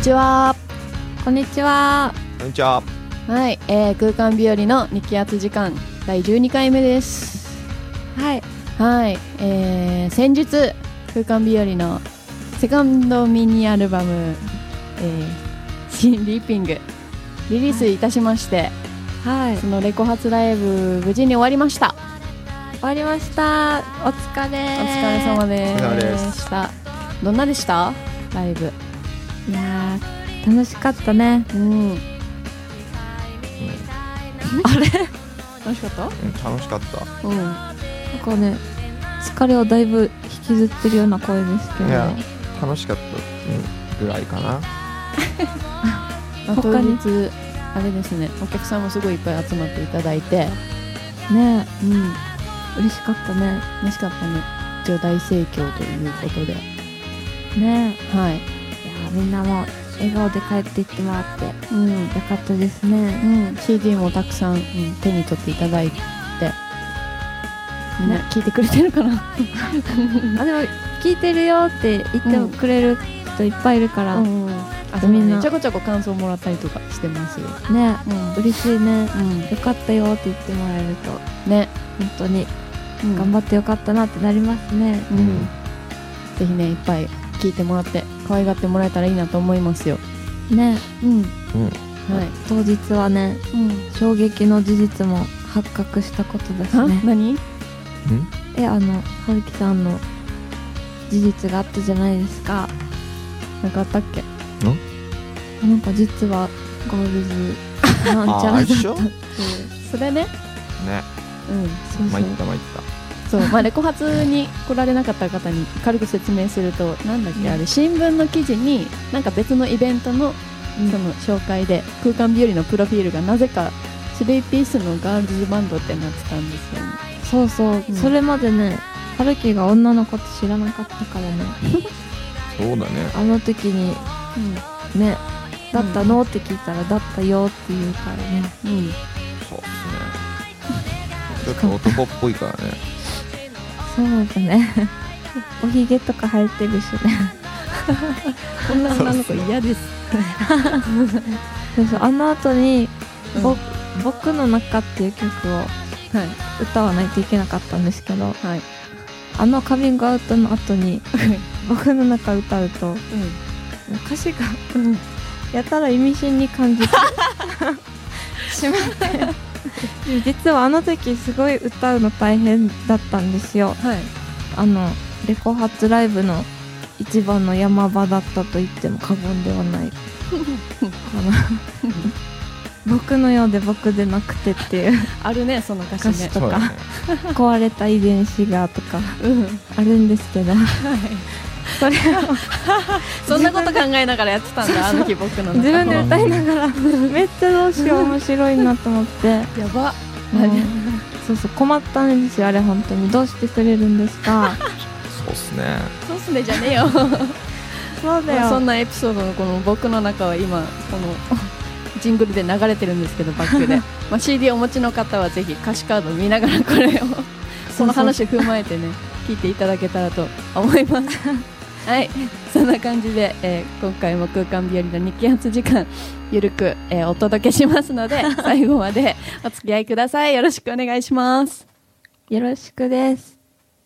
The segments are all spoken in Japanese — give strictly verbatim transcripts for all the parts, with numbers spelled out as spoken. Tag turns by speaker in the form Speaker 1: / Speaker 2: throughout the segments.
Speaker 1: ちは。
Speaker 2: こんにちは。
Speaker 3: こんにちは。
Speaker 1: はい、えー、空間日和の日気圧時間だいじゅうにかいめです。
Speaker 2: はい
Speaker 1: はい、えー、先日空間日和のセカンドミニアルバム、えー、新リーピングリリースいたしまして、
Speaker 2: はい、
Speaker 1: そのレコ発ライブ無事に終わりました。
Speaker 2: 終わりました。お疲れ。
Speaker 1: お疲れ様で
Speaker 3: お疲れ様
Speaker 1: した。どんなでしたライブ？
Speaker 2: いやー楽しかったね。
Speaker 1: うん、うん、あれ楽しかった？
Speaker 3: うん、楽しかった。
Speaker 1: うん、
Speaker 2: なんかね疲れをだいぶ引きずってるような声ですけど、
Speaker 3: いや楽しかったぐらいかな。
Speaker 1: 当日あれですね、お客さんもすごいいっぱい集まっていただいて
Speaker 2: ね、
Speaker 1: うん、
Speaker 2: 嬉しかったね。
Speaker 1: 嬉しかったね。一応大盛況ということで
Speaker 2: ね、
Speaker 1: はい、
Speaker 2: いやみんなも笑顔で帰っていってもらって、うん、よかったですね。
Speaker 1: うん、シーディー もたくさん、うん、手に取っていただいて、みんな聞いてくれてるかな
Speaker 2: あでも聞いてるよって言ってくれる人いっぱいいるから、うんうん、
Speaker 1: あみんなちょこちょこ感想もらったりとかしてますよ
Speaker 2: ね、うん、嬉しいね、うん、よかったよって言ってもらえるとね、本当に頑張ってよかったなってなりますね、うんうん、
Speaker 1: ぜひねいっぱい聞いてもらって可愛がってもらえたらいいなと思いますよ
Speaker 2: ね、うん、うん、
Speaker 1: はい、
Speaker 2: 当日はね、うん、衝撃の事実も発覚したことだしね。
Speaker 1: 何？
Speaker 2: えあの春樹さんの事実があったじゃないですか。
Speaker 1: なんかあったっけ？
Speaker 2: ん？なんか実はガールズなんちゃらだったって
Speaker 1: それね。ね。
Speaker 3: うん。そうそう。参った参った。
Speaker 1: そう、まあレコ発に来られなかった方に軽く説明すると、なんだっけ、あれ新聞の記事になんか別のイベントのその紹介で空間日和のプロフィールがなぜかスリーピースのガールズバンドってなってたんですよね。
Speaker 2: そうそう、うん、それまでね春樹が女の子って知らなかったからね
Speaker 3: そうだね。
Speaker 2: あの時に、うん、ねだったの、うん、って聞いたらだったよって言うからね、うん、
Speaker 3: そうですね。ちょっと男っぽいからね
Speaker 2: そうだねおひげとか生えてるしね
Speaker 1: こんな女の子嫌です
Speaker 2: そうそう、あの後に、うん、僕の中っていう曲を、はい、歌わないといけなかったんですけど、はい、あのカミングアウトの後に僕の中歌うと、うん、歌詞が、うん、やたら意味深に感じてしまって実はあの時すごい歌うの大変だったんですよ、はい、あのレコ発ライブの一番の山場だったと言っても過言ではない僕のようで僕でなくてっていう
Speaker 1: あるね、その歌詞、ね、
Speaker 2: 歌詞とか、ね、壊れた遺伝子がとか、うん、あるんですけど、はい、それを
Speaker 1: そんなこと考えながらやってたんだ。あの日僕の中
Speaker 2: 自分で歌いながらめっちゃどうしよう面白いなと思ってや
Speaker 1: ば、
Speaker 2: うん、そうそう困ったんですよあれ本当に。どうしてくれるんですか
Speaker 3: そうっすね。
Speaker 1: そうっすねじゃねえよ
Speaker 2: そうだよ、
Speaker 1: まあ、そんなエピソードのこの僕の中は今このジングルで流れてるんですけどバックでまあ シーディー お持ちの方はぜひ歌詞カードを見ながらこれをその話を踏まえてね聞いていただけたらと思いますはい、そんな感じで、えー、今回も空間日和の日気圧時間ゆるく、えー、お届けしますので最後までお付き合いください。よろしくお願いします。
Speaker 2: よろしくです。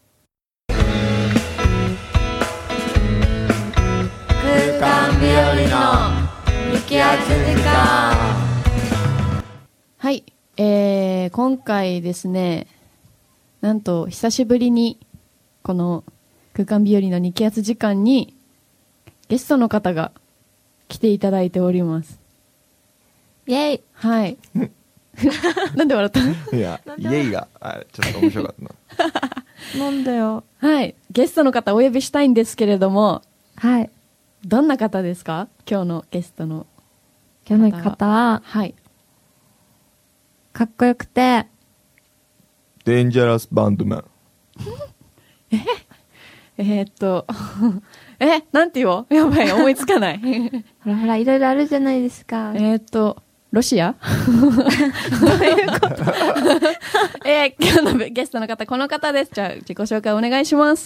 Speaker 4: 空間日和の日気圧時間。
Speaker 1: はい、えー、今回ですね、なんと久しぶりにこの空間日和の日気圧時間にゲストの方が来ていただいております。
Speaker 2: イェイ。
Speaker 1: はいなんで笑った
Speaker 3: いやイェイがあちょっと面白かったな
Speaker 2: なんだよ。
Speaker 1: はい、ゲストの方お呼びしたいんですけれども、
Speaker 2: はい、
Speaker 1: どんな方ですか？今日のゲストの
Speaker 2: 今日の方は、
Speaker 1: はい、
Speaker 2: かっこよくて
Speaker 3: デンジャラスバンドマン
Speaker 1: ええー、っとえなんて言おう、やばい思いつかない
Speaker 2: ほらほらいろいろあるじゃないですか。
Speaker 1: えー、っとロシアどういうことえー、今日のゲストの方この方です。じゃあ自己紹介お願いします。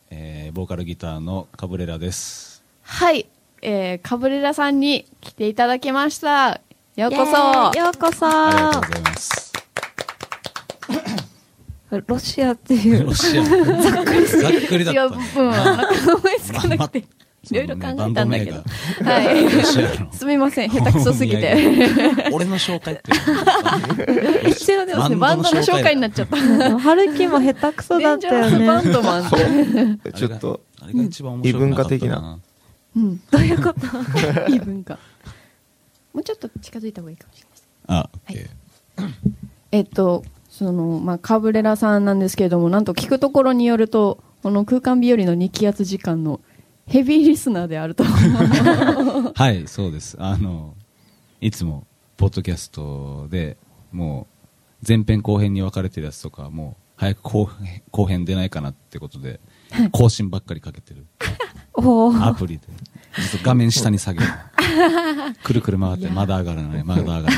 Speaker 5: あどうもマトリョーシカの、えー、ボーカルギターのカブレラです。
Speaker 1: はい、えー、カブレラさんに来ていただきました。ようこそ。
Speaker 2: ようこそ。
Speaker 5: ありがとうございます。
Speaker 2: ロシアっていう
Speaker 5: ロシアざっくりざっくりだった。いや、うん、
Speaker 1: なんか思いつかなくて、いろいろ考えたんだけど。はい。すみません、下手くそすぎて。
Speaker 5: 俺の紹介って。
Speaker 1: 一応ですね、バンドの紹介になっちゃった。
Speaker 2: 春樹も下手くそだったよね。
Speaker 1: バンドマン。
Speaker 3: ちょっと、
Speaker 5: あれが一番面白い。異文化的な。
Speaker 2: うん、どういうこと
Speaker 1: 異文化。もうちょっと近づいた方がいいかもしれないです。
Speaker 5: あ、オッケー。
Speaker 1: えっと、その、まあ、カブレラさんなんですけれども、なんと聞くところによると、この空間日和のに気圧時間のヘビーリスナーであると。
Speaker 5: はい、そうです。あの、いつも、ポッドキャストでもう、前編後編に分かれてるやつとか、もう、早く後編、後編出ないかなってことで、更新ばっかりかけてる。アプリで。ちょっと画面下に下げる。くるくる回って、まだ上がらない、まだ上がらない。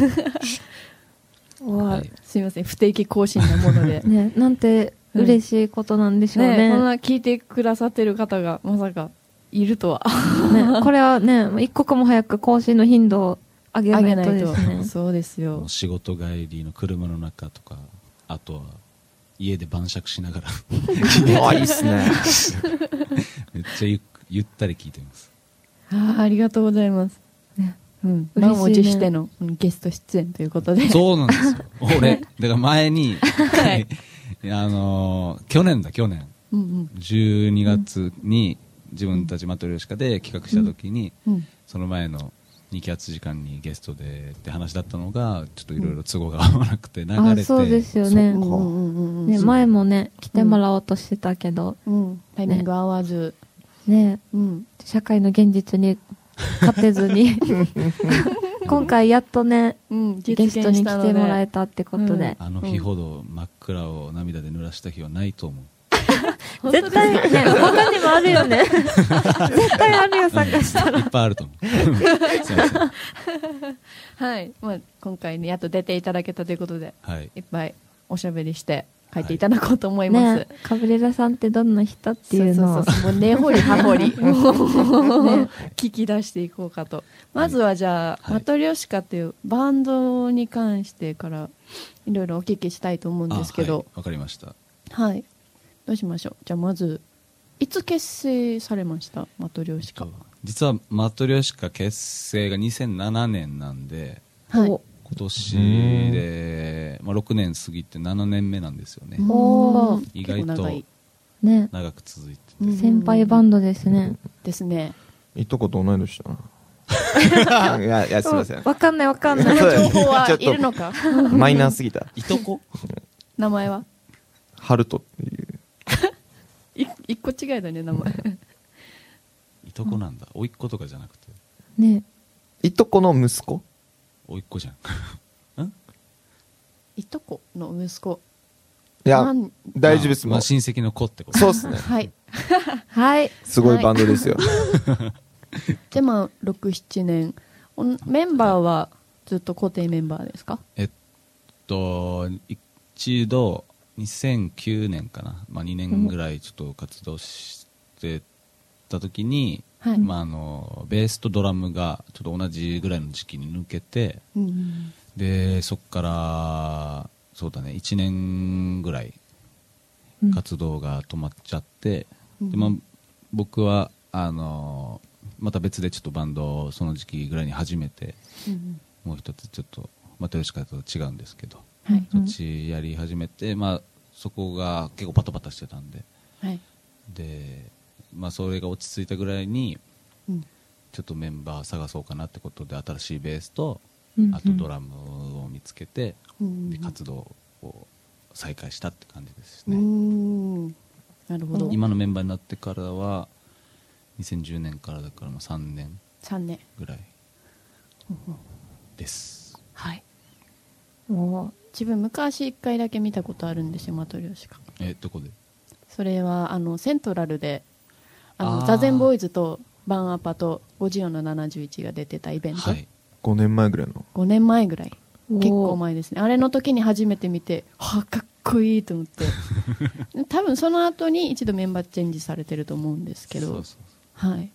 Speaker 1: はい、すみません、不定期更新なもので。
Speaker 2: ね、なんて嬉しいことなんでしょうね。ね、
Speaker 1: こんな聞いてくださってる方がまさかいるとは。
Speaker 2: ね、これはね、一刻も早く更新の頻度を上げないとですね。
Speaker 1: そうですよ。
Speaker 5: 仕事帰りの車の中とか、あとは家で晩酌しながら。
Speaker 3: あ、いいっすね。
Speaker 5: めっちゃゆゆったり聞いてます。
Speaker 1: ああ、ありがとうございます。ね、うん、満を持してのゲスト出演ということで。
Speaker 5: そうなんですよ。俺、だから前に、はい、あのー、去年だ、去年、うんうん、じゅうにがつに自分たちマトリョーシカで企画した時に、うんうん、その前のに気圧時間にゲストでって話だったのが、ちょっといろいろ都合が合わなくて流れて、うん、あ、
Speaker 2: そうですよね。ね、前もね、来てもらおうとしてたけど、
Speaker 1: うんうん、タイミング合わず、
Speaker 2: ね、うん、社会の現実に勝てずに今回やっとね、うん、ゲストに来てもらえたってことで、
Speaker 5: うん、あの日ほど真っ暗を涙で濡らした日はないと思
Speaker 2: う。絶対ね、他にもあるよね。絶対あるよ、探したら。
Speaker 5: いっぱいあると思う。すいません。
Speaker 1: はい、まあ、今回ね、やっと出ていただけたということで、はい、いっぱいおしゃべりして書いていただこうと思います。
Speaker 2: ね、カブレラさんってどんな人っていうのを、
Speaker 1: そうそうそう、もう根掘り葉掘り、ね、聞き出していこうかと。まずはじゃあ、はい、マトリョーシカっていうバンドに関してからいろいろお聞きしたいと思うんですけど。
Speaker 5: わ、はい、かりました。
Speaker 1: はい。どうしましょう。じゃあまず、いつ結成されましたマトリョーシカ？
Speaker 5: 実はマトリョーシカ結成がにせんななねんなんで、はい、今年で、まあ、ろくねん過ぎてななねんめなんですよね。
Speaker 1: お
Speaker 5: 意外と長く続いてて、
Speaker 2: ね、先輩バンドですね。
Speaker 1: ですね。
Speaker 3: いとこと同い年だな。いや、いや、すみません。
Speaker 2: わかんないわかんない。
Speaker 1: 情報はいるのか。
Speaker 3: マイナーすぎた。
Speaker 5: いとこ？
Speaker 1: 名前は？
Speaker 3: ハルトっていう。
Speaker 1: い一個違いだね、名前。
Speaker 5: いとこなんだ。おいっ子とかじゃなくて。
Speaker 2: ね。
Speaker 3: いとこの息子？
Speaker 5: おいっ子じゃん。ん？
Speaker 1: いとこの息子。
Speaker 3: いや、大丈夫です。
Speaker 5: まあ親戚の子ってこと。
Speaker 3: そうですね。
Speaker 1: はい。
Speaker 2: はい。
Speaker 3: すごいバンドですよ。
Speaker 1: で、まあ、ろく、ななねん。メンバーはずっと固定メンバーですか？
Speaker 5: えっと、一度、にせんきゅうねんかな、まあ、にねんぐらいちょっと活動してた時に、はい、まあ、あのベースとドラムがちょっと同じぐらいの時期に抜けて、うん、でそこからそうだねいちねんぐらい活動が止まっちゃって、うん、でまあ、僕はあのまた別でちょっとバンドをその時期ぐらいに始めて、うん、もう一つちょっとマトリョーシカと違うんですけど、はい、そっちやり始めて、まあ、そこが結構パタパタしてたんで、はい、で、まあ、それが落ち着いたぐらいに、うん、ちょっとメンバー探そうかなってことで新しいベースと、うんうん、あとドラムを見つけて、うんうん、で活動を再開したって感じですね。うーん、
Speaker 1: なるほど。
Speaker 5: 今のメンバーになってからはにせんじゅうねんからだからさんねんぐらいです。
Speaker 1: はい。お自分昔いっかいだけ見たことあるんですよ、マトリョーシカ。
Speaker 5: えどこで？
Speaker 1: それはあのセントラルであのザゼンボーイズとバンアパとごじゅうよんのななじゅういちが出てたイベント、はい、
Speaker 3: ごねんまえぐらいの
Speaker 1: ごねんまえぐらい、結構前ですね。あれの時に初めて見て、はあ、かっこいいと思って多分その後に一度メンバーチェンジされてると思うんですけど、そうそうそう、はい、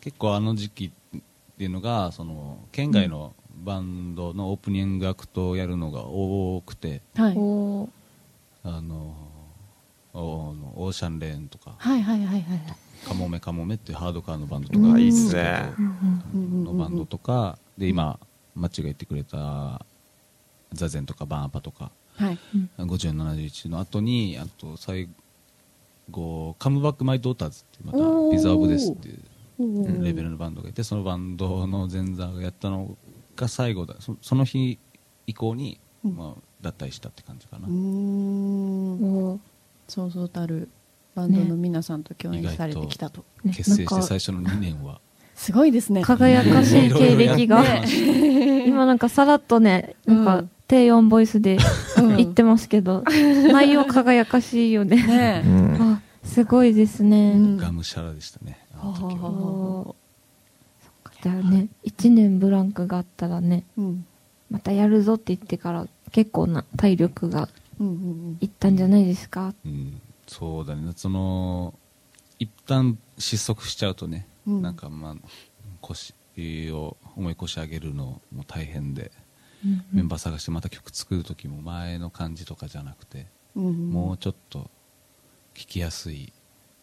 Speaker 5: 結構あの時期っていうのがその県外のバンドのオープニングアクトをやるのが多くて、
Speaker 1: はい、
Speaker 5: あのオーシャンレーンとか、
Speaker 1: はいはいはいはい、
Speaker 5: カモメカモメっていうハードカーのバンドとか、
Speaker 3: いいっすね
Speaker 5: のバンドとかで、今マッチが言ってくれたザゼンとかバンアパとか、
Speaker 1: はい、
Speaker 5: ごじゅうななじゅういちの後にあと最後カムバックマイドーターズっていうまたリザーブですっていうレベルのバンドがいて、そのバンドの前座がやったのが最後だ。 そ, その日以降に、まあ、脱退したって感じかな。うー
Speaker 1: ん、そうそうたるバンドの皆さんと共演されてきたと、
Speaker 5: ね、結成して最初のにねんは
Speaker 1: すごいですね、
Speaker 2: 輝かしい経歴が今なんかさらっとね、なんか低音ボイスで言ってますけど、うん、内容輝かしいよね。ね、うん、あ、すごいですね、うん、
Speaker 5: がむしゃらでしたね、あの時は。
Speaker 2: そっか、じゃあね、いちねんブランクがあったらね、うん、またやるぞって言ってから結構な体力がいったんじゃないですか。
Speaker 5: うんうんうん、そうだね、その一旦失速しちゃうとね、うん、なんかまあ腰を重い腰上げるのも大変で、うんうん、メンバー探してまた曲作る時も前の感じとかじゃなくて、うんうん、もうちょっと聴きやすい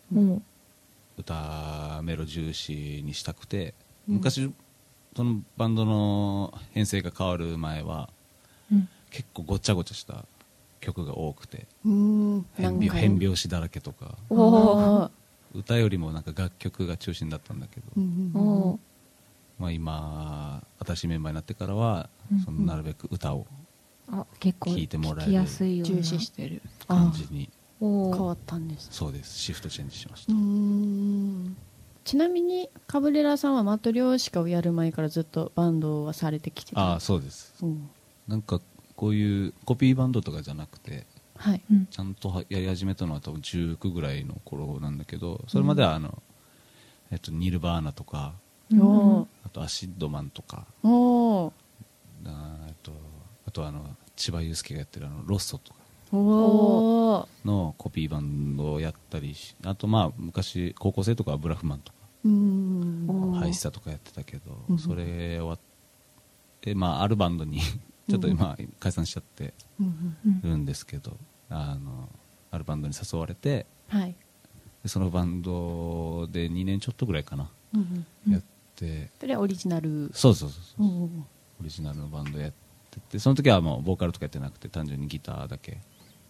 Speaker 5: 歌メロ重視にしたくて、うん、昔そのバンドの編成が変わる前は、うん、結構ごちゃごちゃした曲が多くて、うん変, 変拍子だらけとか、歌よりもなんか楽曲が中心だったんだけど、うんうんまあ、今新しいメンバーになってからは、うんうん、そのなるべく歌を聴いてもらえる
Speaker 1: 重視してる
Speaker 5: 感じに
Speaker 1: 変わったんです。
Speaker 5: そうです、シフトチェンジしました。
Speaker 1: うーん、ちなみにカブレラさんはマトリョーシカをやる前からずっとバンドはされてきてた。
Speaker 5: ああ、そうです、うん、なんかこういうコピーバンドとかじゃなくて、はい、ちゃんとやり始めたのは多分じゅうきゅうぐらいの頃なんだけど、それまではあの、えっと、ニルバーナとか、うん、あとアシッドマンとか、おあ, えっと、あとあの千葉雄介がやってるあのロッソとかおのコピーバンドをやったりし、あとまあ昔高校生とかはブラフマンとかうんハイスタとかやってたけど、うん、それ終わって、まあ、あるバンドにちょっと今解散しちゃってるんですけど、あのあるバンドに誘われて、はい、でそのバンドでにねんちょっとぐらいかな、うんうん、やって
Speaker 1: それはオリジナル
Speaker 5: そうそうそうそう、うんうん、オリジナルのバンドやってて、その時はもうボーカルとかやってなくて単純にギターだけ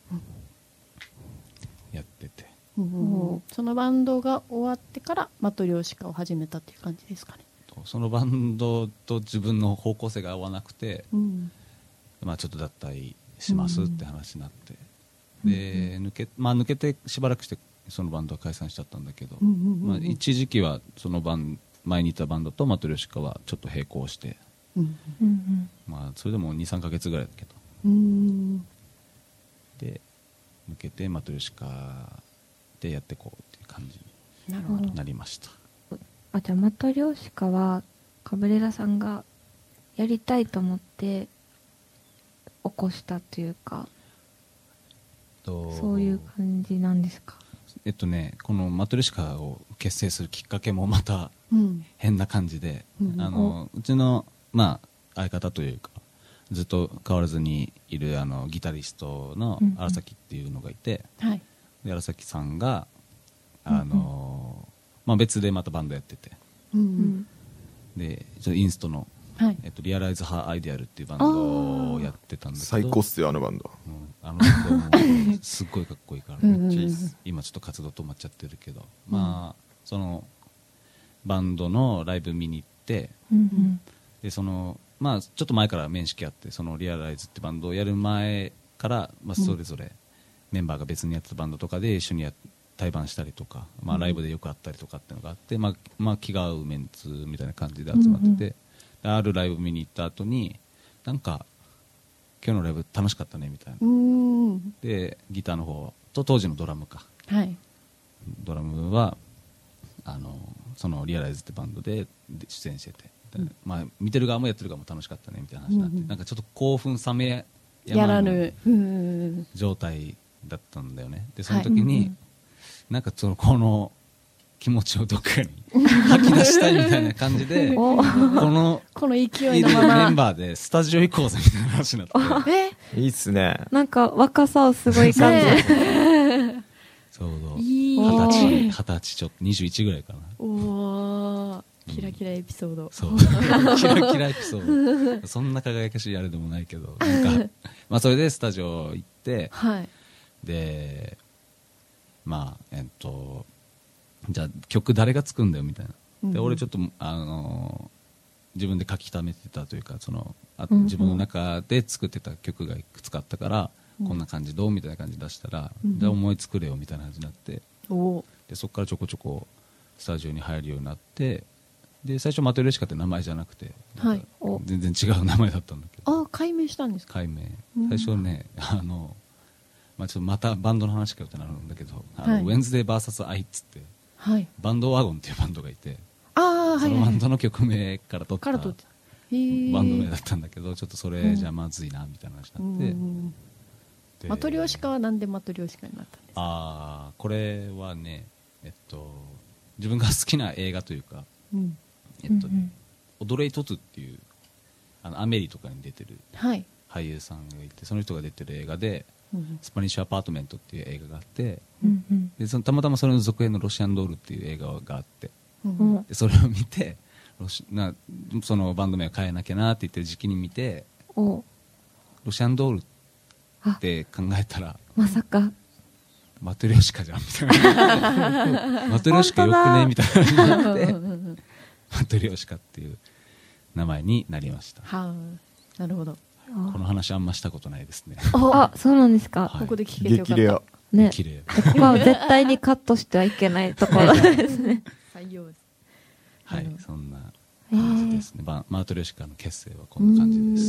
Speaker 5: やってて、
Speaker 1: うんうん、そのバンドが終わってからマトリョーシカを始めたっていう感じですかね。
Speaker 5: そのバンドと自分の方向性が合わなくて、うんまあ、ちょっと脱退しますって話になって、うん、で抜け、まあ、抜けてしばらくしてそのバンドは解散しちゃったんだけど、うんうんうんうんまあ、一時期はそのバン前にいたバンドとマトリョーシカはちょっと並行して、うんうんまあ、それでも にさんかげつぐらいだけど、うん、で抜けてマトリョーシカでやっていこうっていう感じになりました。
Speaker 2: あ、じゃあマトリョーシカはカブレラさんがやりたいと思って起こしたというか、そういう感じなんですか。
Speaker 5: えっとねこのマトリョーシカを結成するきっかけもまた変な感じで、うん、あのうちの、まあ、相方というかずっと変わらずにいるあのギタリストの荒崎っていうのがいて、うんうん、で荒崎さんがあの、うんうんまあ、別でまたバンドやってて、うんうん、でちょっとインストの、はいえっと、リアライズ・ハー・アイデアルっていうバンドをやってたんだけど
Speaker 3: 最高っすよあのバンド、
Speaker 5: うん、あのバンドすっごいかっこいいからめっちゃいいっす今ちょっと活動止まっちゃってるけど、うん、まあそのバンドのライブ見に行って、うんうん、でそのまあちょっと前から面識あって、そのリアライズってバンドをやる前から、まあ、それぞれメンバーが別にやってたバンドとかで一緒にや対バンしたりとか、まあ、ライブでよく会ったりとかっていうのがあって、まあまあ、気が合うメンツみたいな感じで集まってて、うんうん、あるライブ見に行った後になんか今日のライブ楽しかったねみたいな、うんでギターの方と当時のドラムか、はい、ドラムはあのそのリアライズってバンドで出演してて、うんまあ、見てる側もやってる側も楽しかったねみたいな話になって、うんうん、なんかちょっと興奮冷めやらぬ状態だったんだよね。でその時に、はいうんうん、なんかそのこの気持ちをどっかに吐き出したいみたいな感じでこの
Speaker 1: この勢いのまま
Speaker 5: メンバーでスタジオ行こうぜみたいな話になって
Speaker 1: え
Speaker 3: いいっすね。
Speaker 2: なんか若さをすごい感じる。
Speaker 5: ちょうど
Speaker 1: いい
Speaker 5: 二十歳二十歳ちょっとにじゅういちぐらいかな。
Speaker 1: おーキラキラエピソード、
Speaker 5: そうキラキラエピソードそんな輝かしいあれでもないけどなんかまあそれでスタジオ行って、
Speaker 1: はい、
Speaker 5: でまあえっとじゃあ曲誰が作るんだよみたいな、で俺ちょっとあの自分で書き溜めてたというかそのあ自分の中で作ってた曲がいくつかあったから、うん、こんな感じどうみたいな感じ出したら、うん、じゃあ思い作れよみたいな感じになって、
Speaker 1: お
Speaker 5: でそこからちょこちょこスタジオに入るようになって、で最初マトリョーシカって名前じゃなくて、はい、全然違う名前だったんだけど、
Speaker 1: あ改名したんですか。
Speaker 5: 改名最初ね、あの、まあ、ちょっとまたバンドの話かよってなるんだけど、あの、はい、ウェンズデー ブイエス アイっつって、はい、バンドワゴンっていうバンドがいて、
Speaker 1: あ、
Speaker 5: そのバンドの曲名から取ったバンド
Speaker 1: 名
Speaker 5: 名だったんだけど、ちょっとそれじゃまずいなみたいな話になって、うん、
Speaker 1: マトリョーシカはなんでマトリョーシカになったんですか。
Speaker 5: ああこれはねえっと自分が好きな映画というか、うん、えっと、うん、オドレイ・トトゥっていうあのアメリとかに出てる俳優さんがいて、はい、その人が出てる映画で、うん、スパニッシュアパートメントっていう映画があって、うんうん、でそのたまたまそれの続編のロシアンドールっていう映画があって、うん、でそれを見てロシなそのバンド名を変えなきゃなって言ってる時期に見て、ロシアンドールって考えたら
Speaker 2: まさか
Speaker 5: マトリョーシカじゃんみたいなマトリョーシカよくねみたいなになってマトリョーシカっていう名前になりました。
Speaker 1: はあ、なるほど。
Speaker 5: この話あんましたことないですね。
Speaker 2: あ、そうなんですか。
Speaker 1: はい、ここで聞けてよかった。
Speaker 3: 激レア
Speaker 2: ね、
Speaker 5: 激レ
Speaker 2: アここは絶対にカットしてはいけないところですね。
Speaker 1: 採用です。
Speaker 5: はい、そんな感じですね。マトリョーシカの結成はこんな感じです。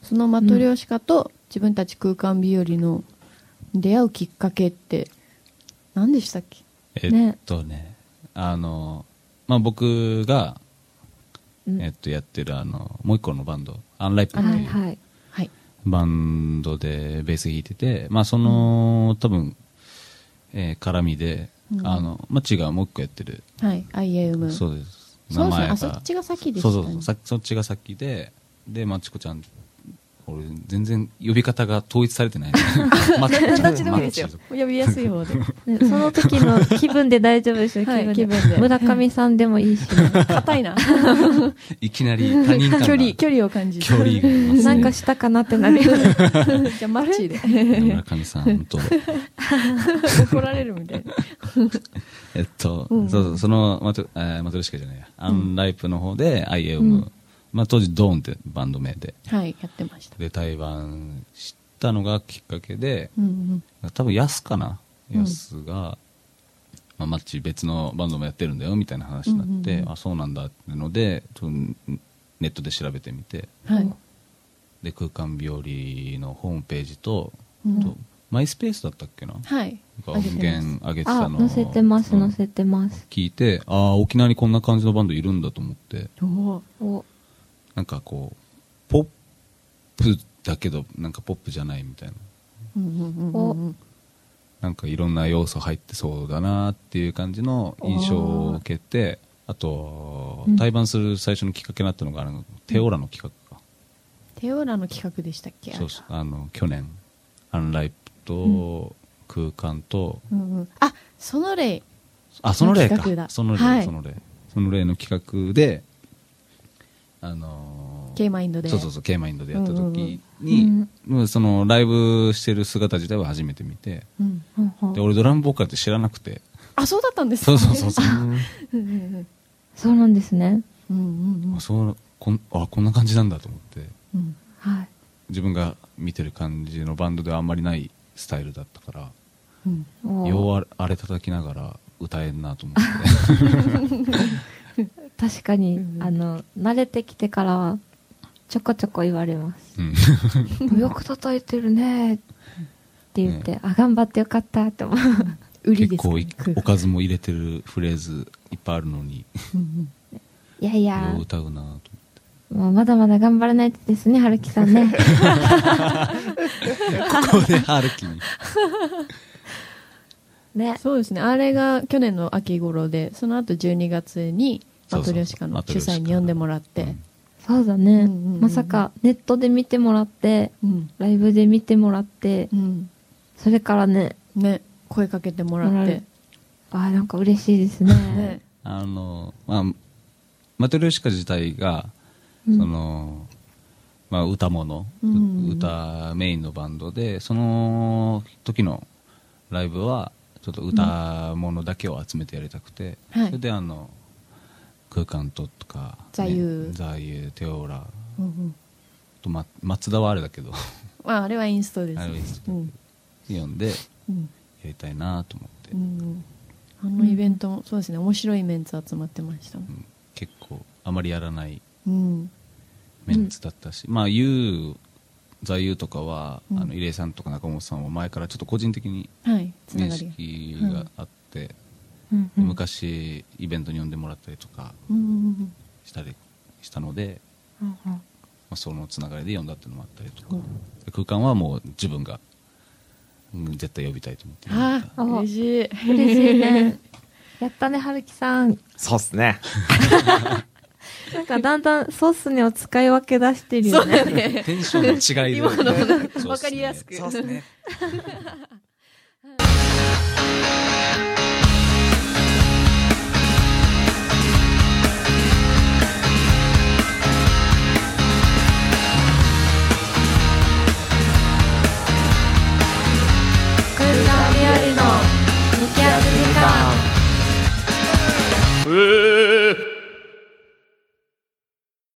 Speaker 1: そのマトリョーシカと自分たち空間日和の出会うきっかけって何でしたっけ。
Speaker 5: えっとね、あの、まあ、僕が、えっと、やってるあのもう一個のバンドアンライプっていう、はいはい、バンドでベース弾いてて、まあ、その多分、えー、絡みで、うん、あのマッチがもう一個やってる、
Speaker 1: はい、アイエーエム
Speaker 5: そうです。
Speaker 1: 名前がそっちが先でしたね。
Speaker 5: そうそうそう、そっちが先で、でマッチコちゃん、俺全然呼び方が統一されてない。
Speaker 1: マッチでもいいですよ。呼びやすい方で。
Speaker 2: ね、その時の気分で大丈夫ですよ。はい、気分で。村上さんでもいいし、ね。
Speaker 1: 硬いな。
Speaker 5: いきなり他人から
Speaker 1: 距離距離を感じる。
Speaker 5: 距離が、ね、
Speaker 2: なんかしたかなってなるよね。
Speaker 1: じゃあマッチで。
Speaker 5: 村上さんと
Speaker 1: 怒られるみたいな。
Speaker 5: えっと、うん、そうそうそのマト、えー、マトリョーシカじゃないや、アンライプの方で アイエーエム、うん、まあ、当時ドーンってバンド名で、
Speaker 1: はい、やってました。
Speaker 5: で対バンしたのがきっかけで、
Speaker 1: うんうん、
Speaker 5: 多分ヤスかな、ヤスが、まあ、マッチ別のバンドもやってるんだよみたいな話になって、うんうんうん、あそうなんだっていうのでネットで調べてみて、はい、で空間日和のホームページと、うん、とマイスペースだったっけな、
Speaker 1: はい、
Speaker 5: 音源上げてたのを
Speaker 2: 載せてます載せてます
Speaker 5: 聞いて、ああ沖縄にこんな感じのバンドいるんだと思って、
Speaker 1: おお
Speaker 5: なんかこうポップだけどなんかポップじゃないみたいな、
Speaker 1: うんうんうんうん、
Speaker 5: なんかいろんな要素入ってそうだなっていう感じの印象を受けて、あと、うん、対バンする最初のきっかけになったのがあのテオーラの企画か、
Speaker 1: テオーラの企画でしたっけ。
Speaker 5: そうそう、あの去年アンライプと空間と、
Speaker 1: うんうん、あその例
Speaker 5: あその例かその例、はい、その例その例の企画であのー、
Speaker 1: K マインドで
Speaker 5: そうそうそう K マインドでやった時に、うんうん、そのライブしてる姿自体は初めて見て、うんうん、で俺ドラムボーカルって知らなくて、
Speaker 1: あそうだったんですか、
Speaker 5: ね、そうそうそう
Speaker 2: そうなんですね、
Speaker 1: うんうんうん、
Speaker 5: あそうこんあこんな感じなんだと思って、
Speaker 1: うんはい、
Speaker 5: 自分が見てる感じのバンドではあんまりないスタイルだったから、うん、ようあれ叩きながら歌えんなと思って
Speaker 2: 確かに、うん、あの慣れてきてからはちょこちょこ言われます、うん、よく叩いてるねって言って、ね、あ頑張ってよかったって思う
Speaker 1: 売りですか、ね、
Speaker 5: 結構おかずも入れてるフレーズいっぱいあるのに
Speaker 2: いやいや
Speaker 5: よう歌うなと思って、
Speaker 2: もうまだまだ頑張らないとですね、春樹さんね。こ
Speaker 5: こで春樹に。
Speaker 2: ね。
Speaker 1: そうですね。あれが去年の秋頃で、その後じゅうにがつにマトリョーシカの主催に呼んでもらって、
Speaker 2: そうだね、うんうんうん、まさかネットで見てもらって、うん、ライブで見てもらって、うん、それからね
Speaker 1: ね声かけてもらって
Speaker 2: ああなんか嬉しいですね。ね
Speaker 5: あのまあマトリョーシカ自体が、うん、そのまあ歌物、うん、歌メインのバンドでその時のライブはちょっと歌物だけを集めてやりたくて、うん、それであの空間とか、ね、
Speaker 1: 座右
Speaker 5: 座右テオーラ、うんうん、と、ま、松田はあれだけど
Speaker 1: まあ、あれはインストです、ね、
Speaker 5: あれはインスト、うん、読んでやりたいなと思って、うん、
Speaker 1: あのイベントもそうですね面白いメンツ集まってました、うん、
Speaker 5: 結構あまりやらないメンツだったし、うん、まあ U 座右とかは、うん、あの入江さんとか中本さんは前からちょっと個人的に認識があって、はいうんうん、昔イベントに呼んでもらったりとかしたりしたので、うんうんまあ、そのつながりで呼んだっていうのもあったりとか、うん、空間はもう自分が、うん、絶対呼びたいと思って
Speaker 1: ああ嬉しい
Speaker 2: 嬉しいねやったね春樹さん。
Speaker 3: そうっすね
Speaker 2: なんかだんだんソースにを使い分け出してるよね。
Speaker 1: ね
Speaker 5: テンションの違いで
Speaker 1: 今の分かりやすく
Speaker 3: そうっすね